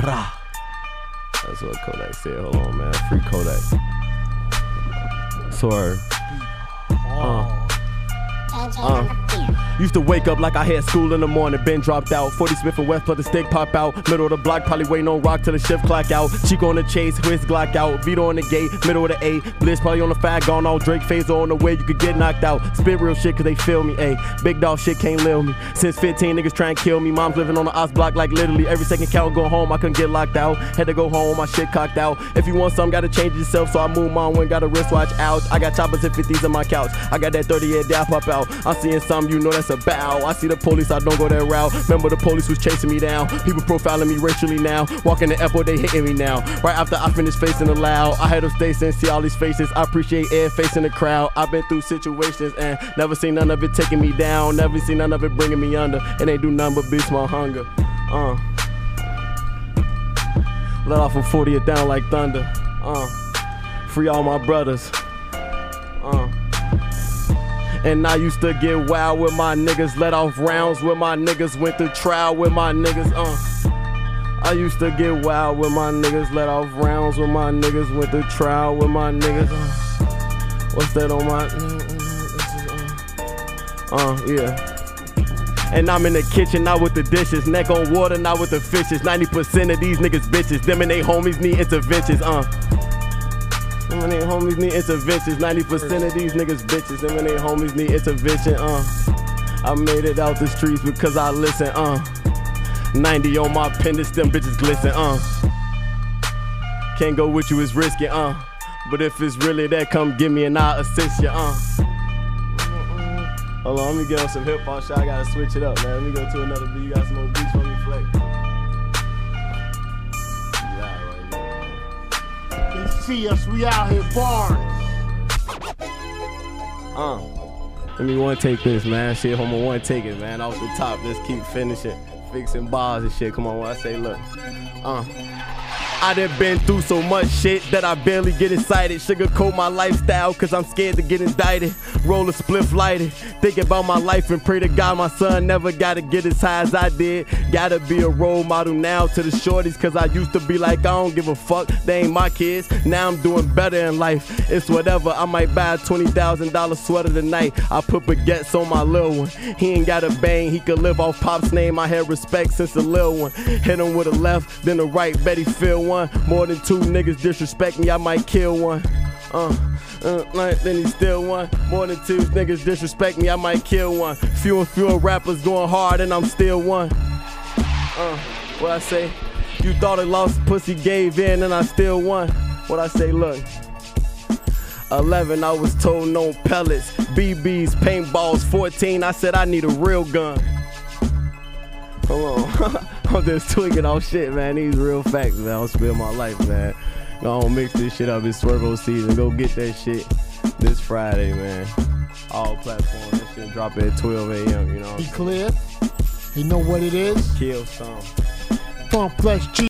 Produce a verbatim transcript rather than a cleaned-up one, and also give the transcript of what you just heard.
Rah. That's what Kodak said. Hold on, man. Free Kodak. Swerve. Uh. Uh. Used to wake up like I had school in the morning, been dropped out. forty Smith and West, let the stick pop out. Middle of the block, probably waiting on rock till the shift clock out. Chico on the chase, Wiz Glock out. Vito on the gate, middle of the A. Blitz probably on the fag, gone all Drake Phaser on the way. You could get knocked out. Spit real shit cause they feel me, ayy. Big dog shit can't lil me. Since fifteen, niggas try and kill me. Mom's living on the Oz block like literally every second count. Go home, I couldn't get locked out. Had to go home, my shit cocked out. If you want something, gotta change it yourself. So I move my one, got a wristwatch out. I got choppers and fifties on my couch. I got that thirty year dap pop out. I'm seeing something, you know that's a bow. I see the police, I don't go that route. Remember the police was chasing me down. People profiling me racially now. Walking the airport, they hitting me now. Right after I finished facing the loud, I had to stay and see all these faces. I appreciate air facing the crowd. I've been through situations and never seen none of it taking me down. Never seen none of it bringing me under. And they do nothing but beast my hunger. Uh. Let off from forty it down like thunder. Uh. Free all my brothers. Uh. And I used to get wild with my niggas, let off rounds with my niggas, went to trial with my niggas, uh. I used to get wild with my niggas, let off rounds with my niggas, went to trial with my niggas, uh. What's that on my, uh, uh, yeah. And I'm in the kitchen, not with the dishes, neck on water, not with the fishes. ninety percent of these niggas bitches, them and they homies need interventions, uh. Them and they homies need interventions. ninety percent of these niggas bitches. Them and they homies need intervention, uh. I made it out the streets because I listen, uh. ninety on my pendants, them bitches glisten, uh. Can't go with you, it's risky, uh. But if it's really that, come give me and I'll assist you, uh. Hold on, let me get on some hip hop shit. I gotta switch it up, man. Let me go to another beat. You got some more beats for me, Flex? See us, we out here bars. Uh, let me one take this, man. Shit, homo one take it, man. Off the top, let's keep finishing, fixing bars and shit. Come on, what I say, look. Uh. I done been through so much shit that I barely get excited. Sugarcoat my lifestyle cause I'm scared to get indicted. Roll a spliff lighted. Think about my life and pray to God my son never gotta get as high as I did. Gotta be a role model now to the shorties cause I used to be like I don't give a fuck, they ain't my kids. Now I'm doing better in life. It's whatever, I might buy a twenty thousand dollar sweater tonight. I put baguettes on my little one. He ain't got a bang, he could live off Pop's name. I had respect since a little one. Hit him with a left, then a right, bet he feel one. More than two niggas disrespect me, I might kill one. Uh, uh, like, then he still one. More than two niggas disrespect me, I might kill one. Few and fewer rappers going hard and I'm still one. Uh, what I say? You thought I lost, pussy gave in and I still won. What I say, look. eleven, I was told no pellets. B Bs, paintballs, fourteen, I said I need a real gun. Hold on. I'm just tweaking off shit, man. These real facts, man. I don't spill my life, man. Go on, mix this shit up. It's Swervo season. Go get that shit this Friday, man. All platforms. That shit drop at twelve A M, you know. He clear. He know what it is. Kill some. Funk Flex G.